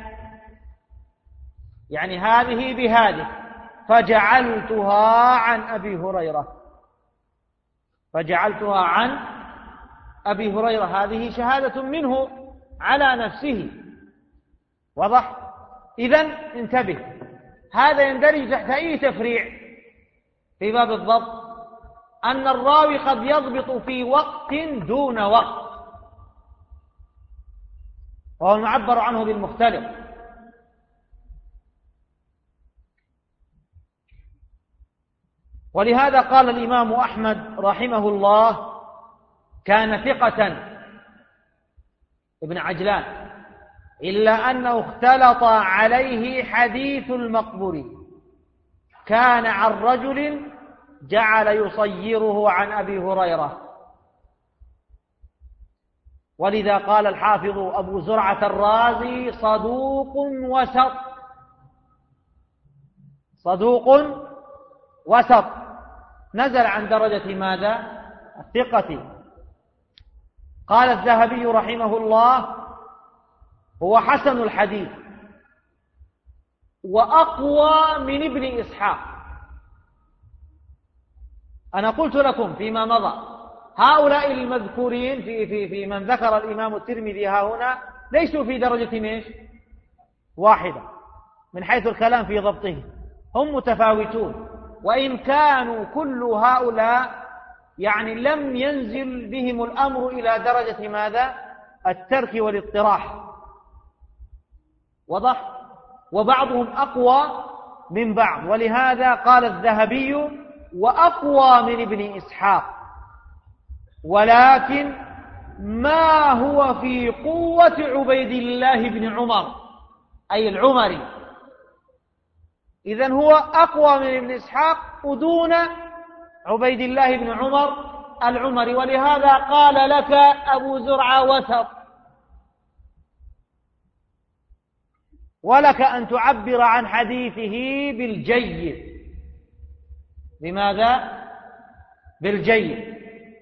يعني هذه بهذه، فجعلتها عن أبي هريرة، فجعلتها عن أبي هريرة. هذه شهادة منه على نفسه. واضح؟ إذن انتبه، هذا يندرج تحت أي تفريع في باب الضبط؟ أن الراوي قد يضبط في وقت دون وقت، وهو المعبر عنه بالمختلف. ولهذا قال الإمام أحمد رحمه الله: كان ثقة ابن عجلان، إلا أنه اختلط عليه حديث المقبري، كان عن رجل جعل يصيره عن أبي هريرة. ولذا قال الحافظ أبو زرعة الرازي: صدوق وسط، صدوق وسط، نزل عن درجة ماذا؟ الثقة. قال الذهبي رحمه الله: هو حسن الحديث وأقوى من ابن إسحاق. أنا قلت لكم فيما مضى هؤلاء المذكورين في من ذكر الإمام الترمذي ها هنا ليسوا في درجة ميش واحدة من حيث الكلام في ضبطه، هم متفاوتون، وإن كانوا كل هؤلاء يعني لم ينزل بهم الأمر إلى درجة ماذا؟ الترك والاضطراح. وضح؟ وبعضهم أقوى من بعض. ولهذا قال الذهبي: وأقوى من ابن إسحاق، ولكن ما هو في قوة عبيد الله بن عمر، أي العمري، إذن هو أقوى من ابن إسحاق ودون عبيد الله بن عمر العمري، ولهذا قال لك أبو زرعة وسط، ولك أن تعبر عن حديثه بالجيد. لماذا؟ بالجيد.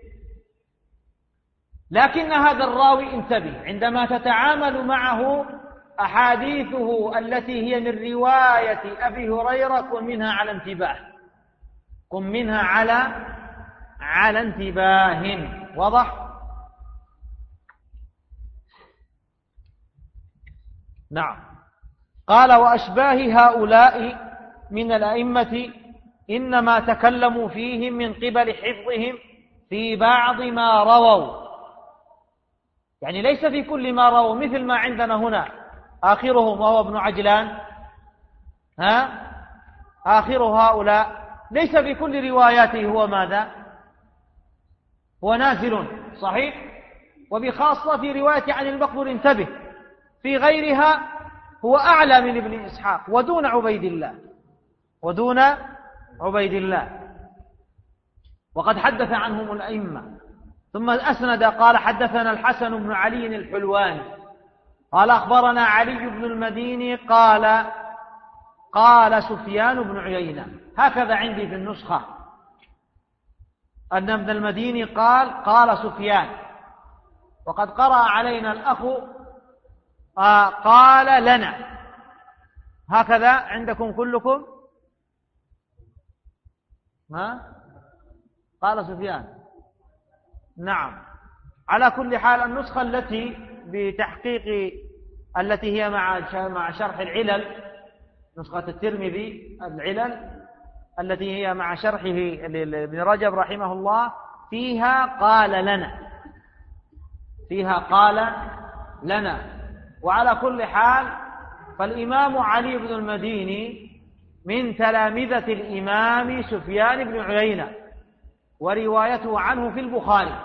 لكن هذا الراوي انتبه، عندما تتعامل معه أحاديثه التي هي من رواية أبي هريرة كن منها على انتباه، كن منها على انتباه. واضح؟ نعم. قال وأشباه هؤلاء من الأئمة إنما تكلموا فيهم من قبل حفظهم في بعض ما رووا، يعني ليس في كل ما رووا، مثل ما عندنا هنا آخرهم وهو ابن عجلان، آخر هؤلاء ليس في كل رواياته هو ماذا؟ هو نازل، صحيح؟ وبخاصة في رواية عن المقبول انتبه، في غيرها هو أعلى من ابن إسحاق ودون عبيد الله، وقد حدث عنهم الأئمة. ثم أسند قال حدثنا الحسن بن علي الحلواني قال أخبرنا علي بن المديني قال سفيان بن عيينة، هكذا عندي في النسخة أن ابن المديني قال سفيان، وقد قرأ علينا الأخ قال لنا، هكذا عندكم كلكم؟ قال سفيان. نعم. على كل حال النسخة التي بتحقيق التي هي مع شرح العلل، نسخة الترمذي العلل التي هي مع شرحه لابن رجب رحمه الله فيها قال لنا. وعلى كل حال فالإمام علي بن المديني من تلامذة الإمام سفيان بن عيينة، وروايته عنه في البخاري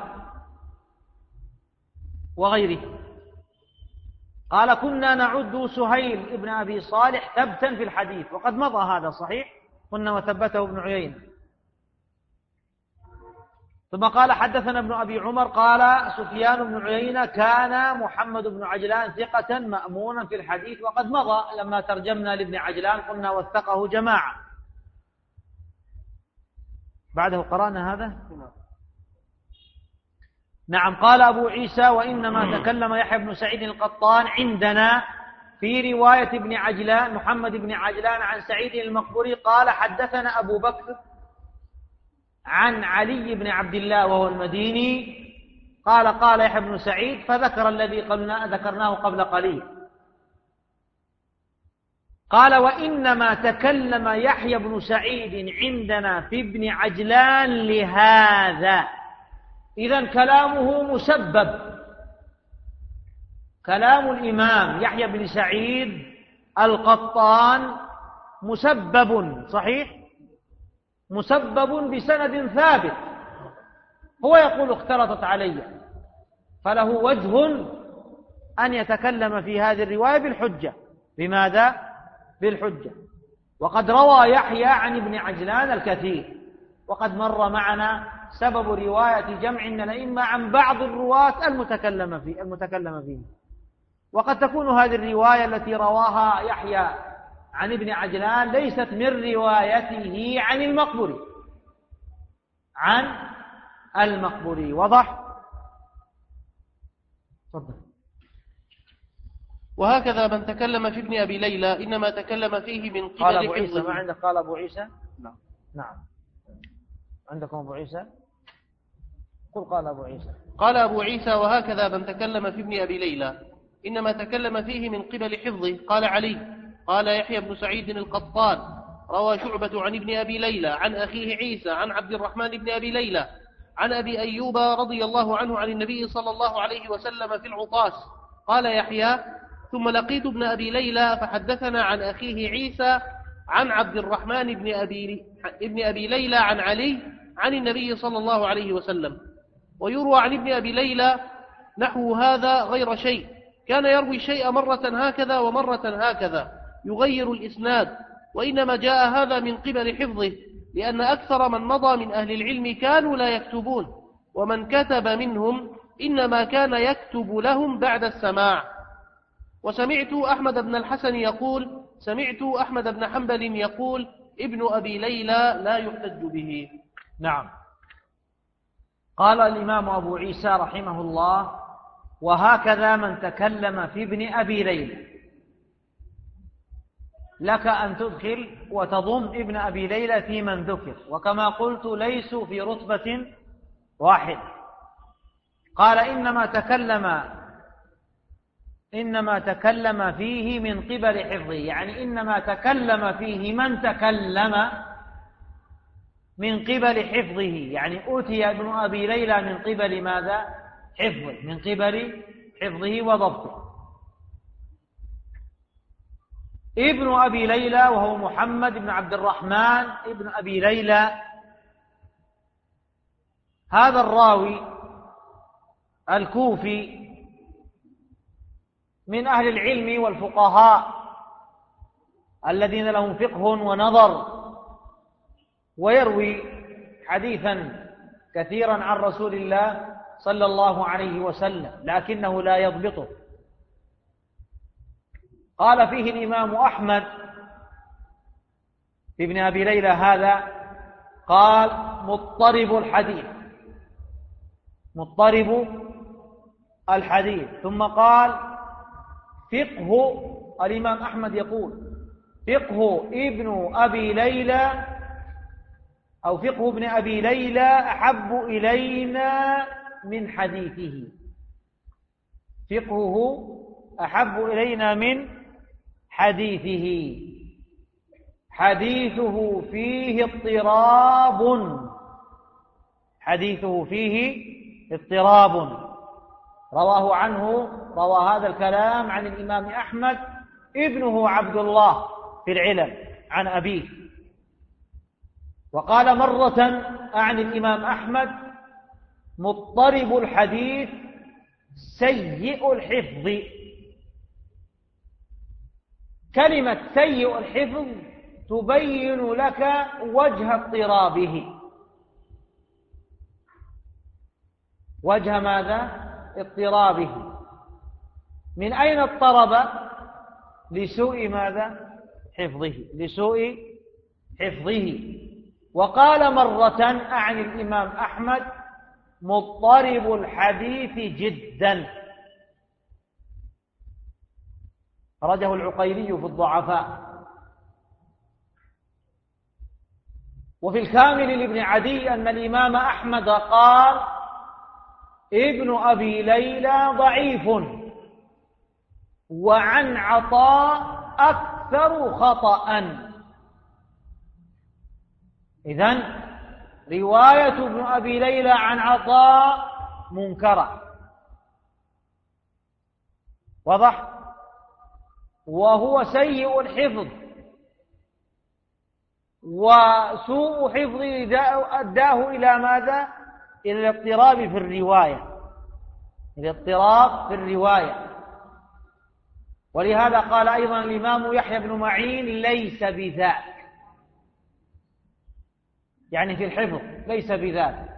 وغيره. قال كنا نعد سهيل بن أبي صالح ثبتا في الحديث، وقد مضى هذا صحيح، كنا وثبته ابن عيينة. ثم قال حدثنا ابن أبي عمر قال سفيان بن عيينة كان محمد بن عجلان ثقة مأمونا في الحديث، وقد مضى لما ترجمنا لابن عجلان قلنا وثقه جماعة. بعده قرأنا هذا. نعم. قال أبو عيسى وإنما تكلم يحيى بن سعيد القطان عندنا في رواية ابن عجلان محمد بن عجلان عن سعيد المقبوري قال حدثنا أبو بكر عن علي بن عبد الله وهو المديني قال يحيى بن سعيد فذكر الذي ذكرناه قبل قليل. قال وإنما تكلم يحيى بن سعيد عندنا في ابن عجلان لهذا. إذن كلامه مسبب، كلام الإمام يحيى بن سعيد القطان مسبب، صحيح، مسبب بسند ثابت. هو يقول اختلطت علي، فله وجه أن يتكلم في هذه الرواية بالحجة. بماذا؟ بالحجة. وقد روى يحيى عن ابن عجلان الكثير، وقد مر معنا سبب رواية جمع من الأئمة عن بعض الرواة المتكلم فيه. وقد تكون هذه الرواية التي رواها يحيى عن ابن عجلان ليست من روايته عن المقبوري. وضح؟ تفضل. وهكذا من تكلم في ابن أبي ليلى إنما تكلم فيه من قبل قال أبو عيسى. ما عندك قال أبو عيسى؟ نعم. عندكم أبو عيسى؟ قال أبو عيسى. قال أبو عيسى وهكذا من تكلم في ابن أبي ليلى إنما تكلم فيه من قبل حفظه. قال علي قال يحيى بن سعيد القطان روى شعبة عن ابن أبي ليلى عن أخيه عيسى عن عبد الرحمن بن أبي ليلى عن أبي أيوب رضي الله عنه عن النبي صلى الله عليه وسلم في العطاس. قال يحيى ثم لقيت ابن أبي ليلى فحدثنا عن أخيه عيسى عن عبد الرحمن ابن أبي ليلى عن علي عن النبي صلى الله عليه وسلم. ويروى عن ابن أبي ليلى نحو هذا غير شيء، كان يروي شيء مرة هكذا ومرة هكذا، يغير الإسناد وإنما جاء هذا من قبل حفظه، لأن أكثر من مضى من أهل العلم كانوا لا يكتبون، ومن كتب منهم إنما كان يكتب لهم بعد السماع. وسمعت أحمد بن الحسن يقول: سمعت أحمد بن حنبل يقول: ابن أبي ليلى لا يحتج به. نعم. قال الإمام أبو عيسى رحمه الله: وهكذا من تكلم في ابن أبي ليلى. لك أن تدخل وتضم ابن أبي ليلى في من ذكر، وكما قلت ليسوا في رتبة واحد. قال: إنما تكلم فيه من قبل حفظه، يعني إنما تكلم فيه من تكلم من قبل حفظه، يعني أوتي ابن أبي ليلى من قبل ماذا؟ حفظه، من قبل حفظه وضبطه. ابن أبي ليلى وهو محمد بن عبد الرحمن ابن أبي ليلى، هذا الراوي الكوفي من أهل العلم والفقهاء الذين لهم فقه ونظر، ويروي حديثا كثيرا عن رسول الله صلى الله عليه وسلم، لكنه لا يضبطه. قال فيه الإمام أحمد في ابن أبي ليلى هذا، قال: مضطرب الحديث، مضطرب الحديث. ثم قال: فقه الإمام أحمد يقول: فقه ابن أبي ليلى أو فقه ابن أبي ليلى أحب إلينا من حديثه، فقهه أحب إلينا من حديثه، حديثه فيه اضطراب، حديثه فيه اضطراب. روى هذا الكلام عن الإمام أحمد ابنه عبد الله في العلل عن أبيه. وقال مرة عن الإمام أحمد: مضطرب الحديث سيء الحفظ. كلمة سيء الحفظ تبين لك وجه اضطرابه. وجه ماذا؟ اضطرابه. من أين اضطرب؟ لسوء ماذا؟ حفظه، لسوء حفظه. وقال مرة عن الإمام أحمد: مضطرب الحديث جدا. خرجه العقيلي في الضعفاء. وفي الكامل لابن عدي أن الإمام أحمد قال: ابن أبي ليلى ضعيف، وعن عطاء أكثر خطأ. إذن رواية ابن أبي ليلى عن عطاء منكرة، واضح؟ وهو سيء الحفظ، وسوء حفظه أداه إلى ماذا؟ إلى الاضطراب في الرواية، إلى الاضطراب في الرواية. ولهذا قال أيضا الإمام يحيى بن معين: ليس بذاك، يعني في الحفظ ليس بذاك.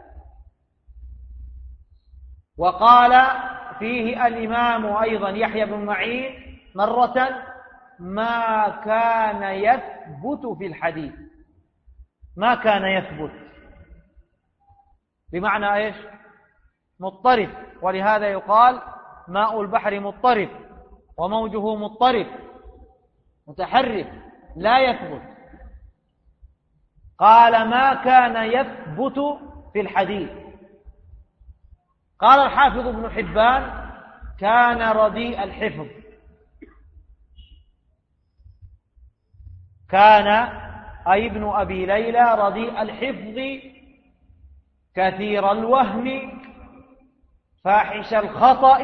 وقال فيه الإمام أيضا يحيى بن معين مرة: ما كان يثبت في الحديث، ما كان يثبت، بمعنى ايش؟ مضطرب. ولهذا يقال: ماء البحر مضطرب وموجه مضطرب متحرك لا يثبت. قال: ما كان يثبت في الحديث. قال الحافظ ابن حبان: كان رديء الحفظ، كان أي ابن أبي ليلى رديء الحفظ كثير الوهم فاحش الخطأ.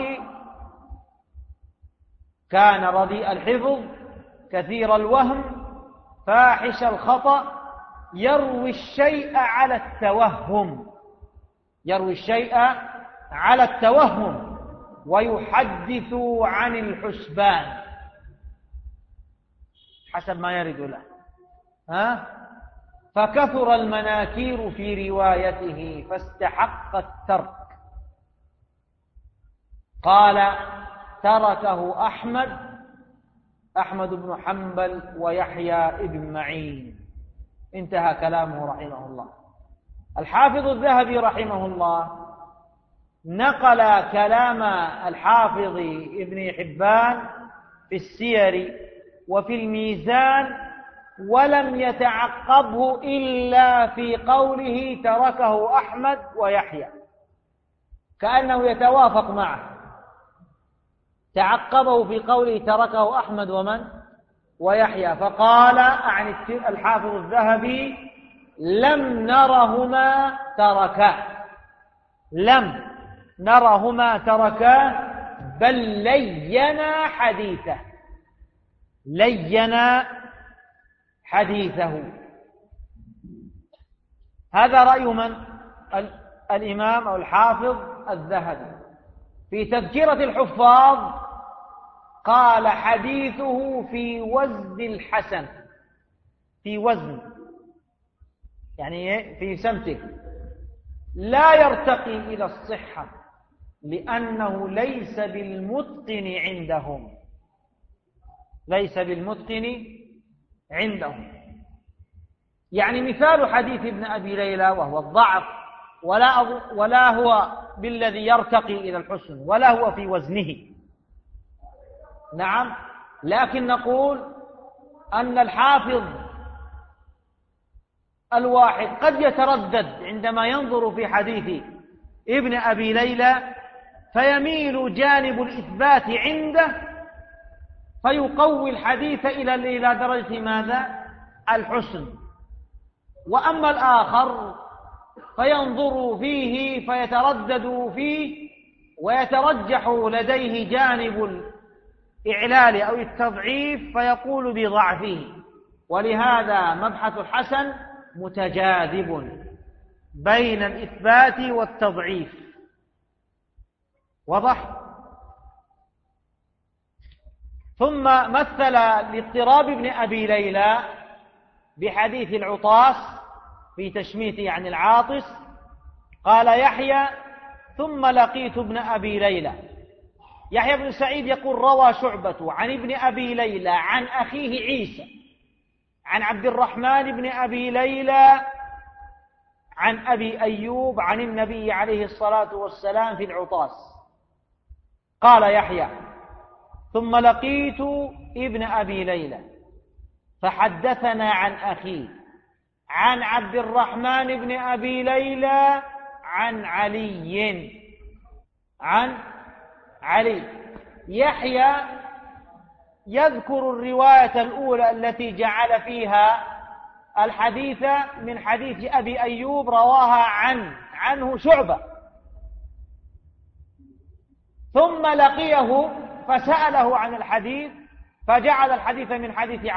كان رديء الحفظ كثير الوهم فاحش الخطأ، يروي الشيء على التوهم، يروي الشيء على التوهم، ويحدث عن الحسبان حسب ما يرد له. فكثر المناكير في روايته فاستحق الترك. قال تركه أحمد بن حنبل ويحيى بن معين. انتهى كلامه رحمه الله. الحافظ الذهبي رحمه الله نقل كلام الحافظ ابن حبان في السير وفي الميزان ولم يتعقبه إلا في قوله تركه أحمد ويحيى، كأنه يتوافق معه. تعقبه في قوله تركه أحمد ويحيى، فقال عن الحافظ الذهبي لم نرهما تركا بل لينا حديثه. هذا رأي من؟ الإمام أو الحافظ الذهبي. في تذكرة الحفاظ قال حديثه في وزن الحسن، في وزن يعني في سمته، لا يرتقي إلى الصحة لأنه ليس بالمتقن عندهم. يعني مثال حديث ابن أبي ليلى وهو الضعف، ولا هو بالذي يرتقي إلى الحسن ولا هو في وزنه. نعم، لكن نقول أن الحافظ الواحد قد يتردد عندما ينظر في حديث ابن أبي ليلى فيميل جانب الإثبات عنده فيقوي الحديث إلى درجة ماذا؟ الحسن. وأما الآخر فينظر فيه فيتردد فيه ويترجح لديه جانب الإعلال أو التضعيف فيقول بضعفه. ولهذا مبحث الحسن متجاذب بين الإثبات والتضعيف. وضح. ثم مثل لاضطراب ابن أبي ليلى بحديث العطاس في تشميته عن العاطس. قال يحيى ثم لقيت ابن أبي ليلى. يحيى بن سعيد يقول روى شعبة عن ابن أبي ليلى عن أخيه عيسى عن عبد الرحمن بن أبي ليلى عن أبي أيوب عن النبي عليه الصلاة والسلام في العطاس. قال يحيى ثم لقيت ابن أبي ليلى فحدثنا عن أخيه عن عبد الرحمن بن أبي ليلى عن علي. يحيى يذكر الرواية الأولى التي جعل فيها الحديث من حديث أبي أيوب رواها عنه شعبة، ثم لقيه فسأله عن الحديث فجعل الحديث من حديث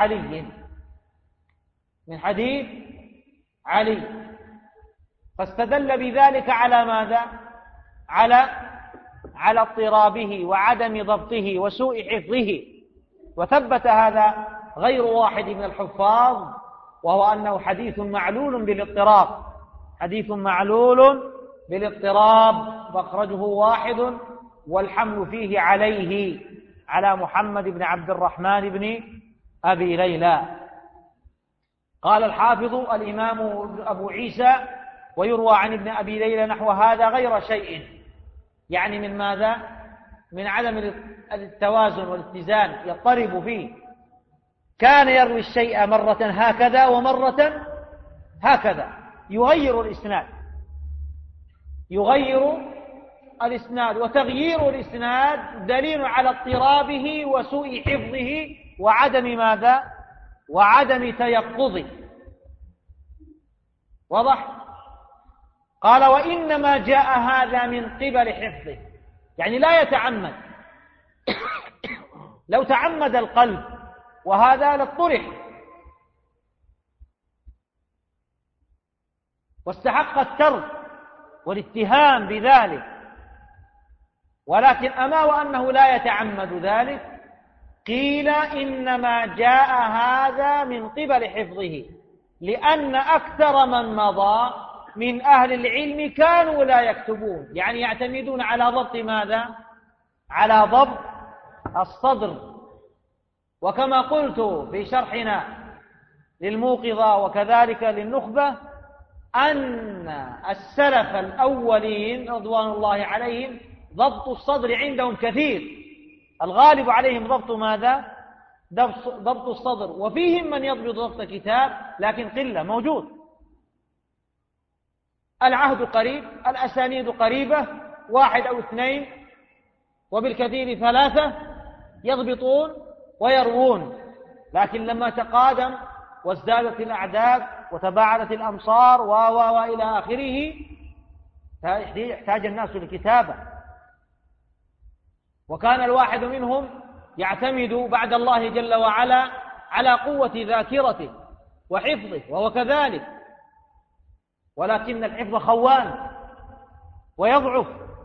علي، فاستدل بذلك على ماذا؟ على اضطرابه وعدم ضبطه وسوء حفظه. وثبت هذا غير واحد من الحفاظ، وهو أنه حديث معلول بالاضطراب فأخرجه واحد والحمل فيه على محمد بن عبد الرحمن بن أبي ليلى. قال الحافظ الإمام أبو عيسى ويروى عن ابن أبي ليلى نحو هذا غير شيء، يعني من ماذا؟ من عدم التوازن والاتزان يضطرب فيه. كان يروي الشيء مرة هكذا ومرة هكذا، يغير الإسناد، وتغيير الإسناد دليل على اضطرابه وسوء حفظه وعدم ماذا؟ وعدم تيقظه. واضح؟ قال وإنما جاء هذا من قبل حفظه، يعني لا يتعمد. لو تعمد القلب وهذا لاضطرح واستحق الترك والاتهام بذلك، ولكن أما وأنه لا يتعمد ذلك قيل إنما جاء هذا من قبل حفظه، لأن أكثر من مضى من أهل العلم كانوا لا يكتبون، يعني يعتمدون على ضبط ماذا؟ على ضبط الصدر. وكما قلت في شرحنا للموقظة وكذلك للنخبة أن السلف الأولين رضوان الله عليهم ضبط الصدر عندهم كثير، الغالب عليهم ضبط ماذا؟ ضبط الصدر، وفيهم من يضبط ضبط كتاب لكن قلة موجود. العهد قريب، الأسانيد قريبة، 1 أو 2 وبالكثير 3 يضبطون ويروون. لكن لما تقادم وازدادت الأعداد وتباعدت الأمصار وإلى آخره يحتاج الناس لكتابة. وكان الواحد منهم يعتمد بعد الله جل وعلا على قوة ذاكرته وحفظه، وهو كذلك، ولكن الحفظ خوان ويضعف،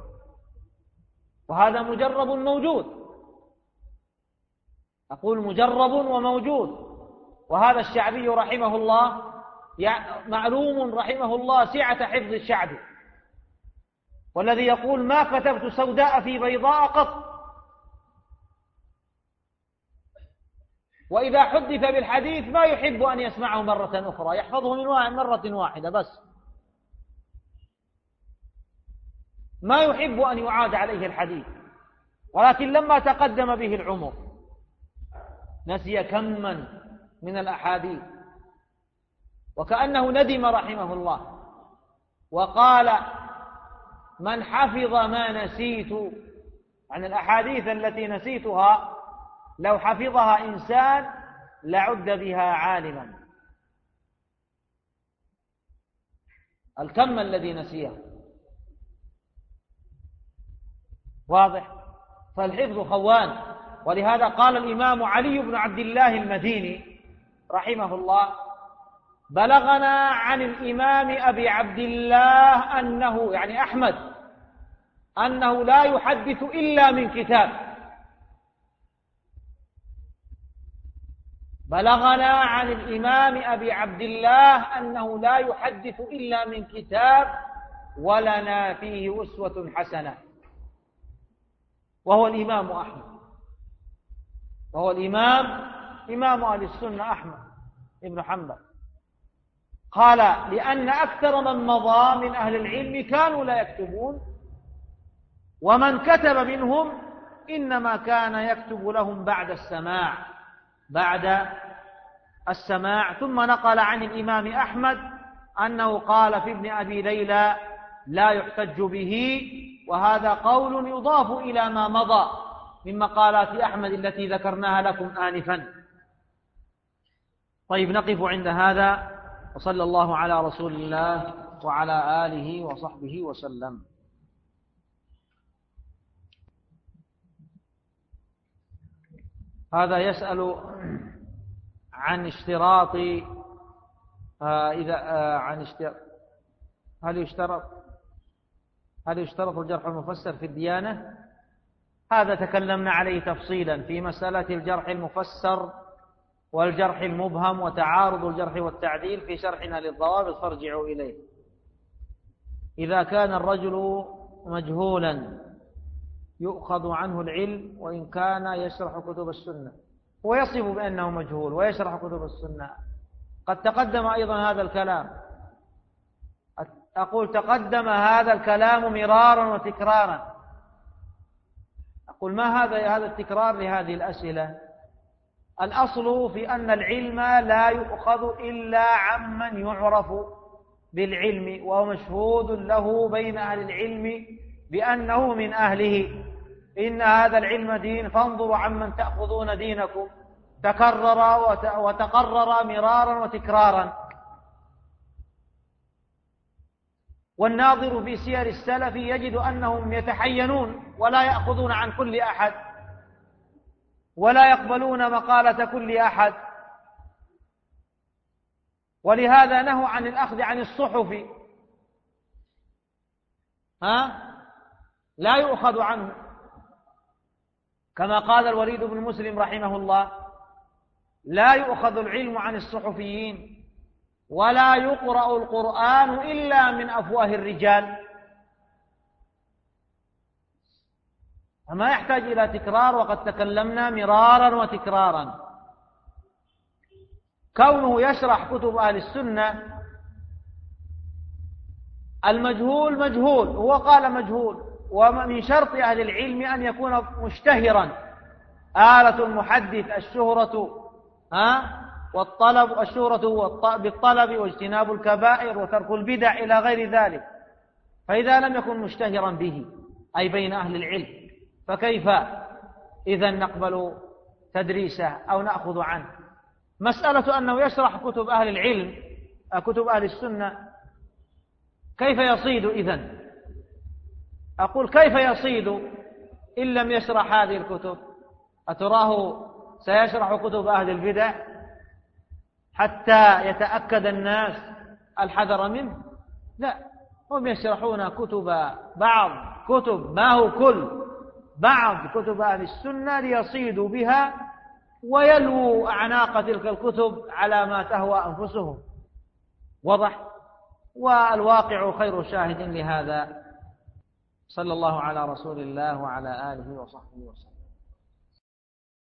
وهذا مجرب موجود، أقول مجرب وموجود. وهذا الشعبي رحمه الله معلوم رحمه الله سعة حفظ الشعب، والذي يقول ما كتبت سوداء في بيضاء قط، وإذا حدث بالحديث ما يحب أن يسمعه مرة أخرى، يحفظه من مرة واحدة بس، ما يحب أن يعاد عليه الحديث. ولكن لما تقدم به العمر نسي كما من الأحاديث، وكأنه ندم رحمه الله وقال من حفظ ما نسيت، عن الأحاديث التي نسيتها لو حفظها إنسان لعد بها عالما. الكم الذي نسيه واضح، فالحفظ خوان. ولهذا قال الإمام علي بن عبد الله المديني رحمه الله بلغنا عن الإمام أبي عبد الله أنه، يعني أحمد، أنه لا يحدث إلا من كتاب. بلغنا عن الإمام أبي عبد الله أنه لا يحدث إلا من كتاب ولنا فيه أسوة حسنة، وهو الإمام أحمد، وهو إمام أهل السنة أحمد بن حنبل. قال لأن أكثر من مضى من أهل العلم كانوا لا يكتبون، ومن كتب منهم إنما كان يكتب لهم بعد السماع. ثم نقل عن الإمام أحمد أنه قال في ابن أبي ليلى لا يحتج به، وهذا قول يضاف إلى ما مضى من مقالات أحمد التي ذكرناها لكم آنفا. طيب، نقف عند هذا، وصلى الله على رسول الله وعلى آله وصحبه وسلم. هذا يسأل عن اشتراط هل يشترط الجرح المفسر في الديانة؟ هذا تكلمنا عليه تفصيلا في مسألة الجرح المفسر والجرح المبهم وتعارض الجرح والتعديل في شرحنا للضوابط، فارجعوا إليه. إذا كان الرجل مجهولا يؤخذ عنه العلم وإن كان يشرح كتب السنة، ويصف بأنه مجهول ويشرح كتب السنة. قد تقدم أيضا هذا الكلام، أقول تقدم هذا الكلام مرارا وتكرارا. أقول ما هذا التكرار لهذه الأسئلة؟ الأصل في أن العلم لا يؤخذ إلا عمن يعرف بالعلم ومشهود له بين أهل العلم بأنه من أهله. إن هذا العلم دين فانظروا عمن تأخذون دينكم، تكرر وتقرر مرارا وتكرارا. والناظر في سير السلف يجد أنهم يتحينون ولا يأخذون عن كل أحد ولا يقبلون مقالة كل أحد، ولهذا نهوا عن الأخذ عن الصحف، لا يؤخذ عنه، كما قال الوليد بن مسلم رحمه الله لا يؤخذ العلم عن الصحفيين ولا يقرأ القرآن إلا من أفواه الرجال، فما يحتاج إلى تكرار، وقد تكلمنا مرارا وتكرارا. كونه يشرح كتب أهل السنة، المجهول مجهول، هو قال مجهول، ومن شرط أهل العلم أن يكون مشتهرا. آلة المحدث الشهرة والطلب، الشهرة بالطلب واجتناب الكبائر وترك البدع إلى غير ذلك. فإذا لم يكن مشتهرا به أي بين أهل العلم، فكيف إذن نقبل تدريسه أو نأخذ عنه؟ مسألة أنه يشرح كتب أهل العلم، كتب أهل السنة، كيف يصيد إذن؟ أقول كيف يصيد إن لم يشرح هذه الكتب؟ أتراه سيشرح كتب أهل البدع حتى يتأكد الناس الحذر منه؟ لا، هم يشرحون كتب بعض كتب، ما هو كل، بعض كتب أهل السنة ليصيدوا بها ويلووا أعناق تلك الكتب على ما تهوى أنفسهم. وضح؟ والواقع خير شاهد لهذا. صلى الله على رسول الله وعلى آله وصحبه وسلم.